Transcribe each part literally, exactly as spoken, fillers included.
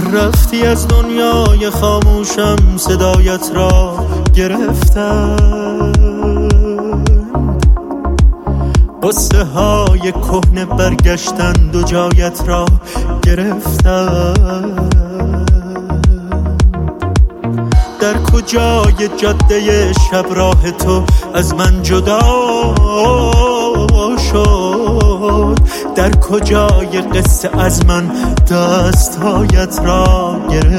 رفتی از دنیای خاموشم، صدایت را گرفتم، قصه های کهنه برگشتند و جایت را گرفتم. در کجای جاده شب راه تو از من جدا شد؟ در کجای قصه از من دستهایت را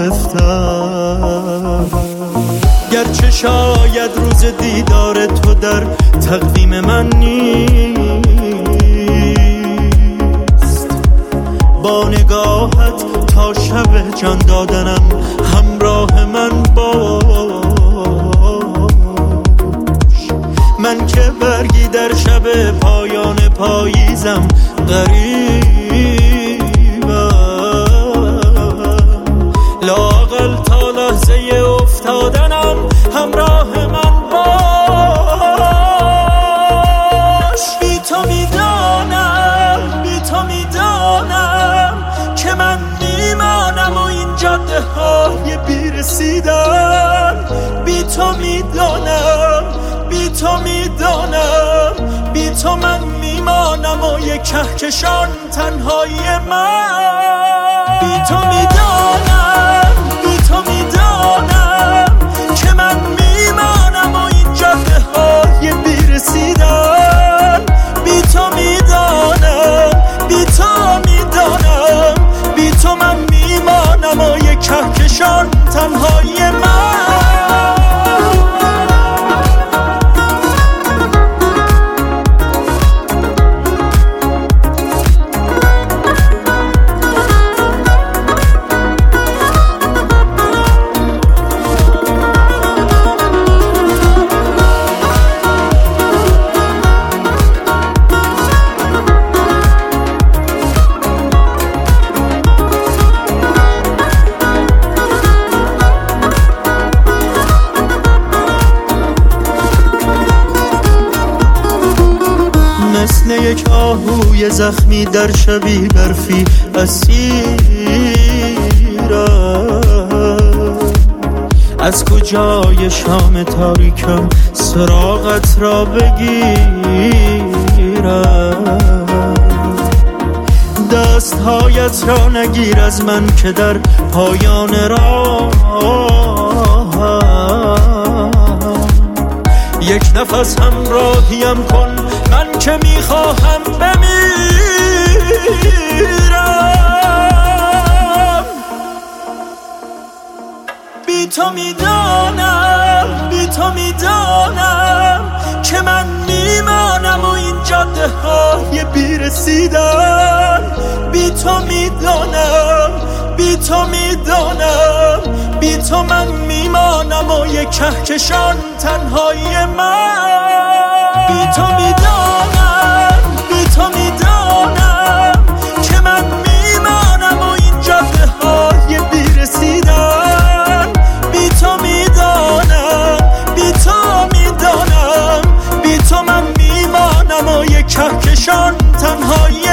گرفتم؟ گرچه شاید روز دیدار تو در تقویم من نیست، با نگاهت تا شب جان دادنم همراه من باش. من که برگی در شب پایان پاییزم غریبم، لااقل تا لحظه افتادنم همراه من باش. بی تو میدانم، بی تو میدانم که من میمانم و این جاده های بیرسیدن. بی تو میدانم، بی تو میدانم، بی تو من میمانم و یک کهکشان تنهایی من. بی تو میدانم، بی تو میدانم که من میمانم و این جاده های بیرسیدن. بی تو میدانم، بی تو میدانم، بی تو من میمانم و یک کهکشان تنهایی من. مثل یک آهوی زخمی در شبی برفی اسیرم، از کجای شام تاریکم سراغت را بگیرم؟ دستهایت را نگیر از من که در پایان راه، یک نفس همراهیم کن من که میخواهم بمیرم. بی تو میدانم، بی تو میدانم که من میمانم و این جاده های بیرسیدن. بی تو میدانم، بی تو میدانم، بی تو من میمانم و یک کهکشان تنهایی من. بی تو میدانم، بی تو میدانم که من میمانم و این جاده های بیرسیدن. بی تو میدانم، بی تو میدانم، بی تو من میمانم و یک کهکشان تنهایی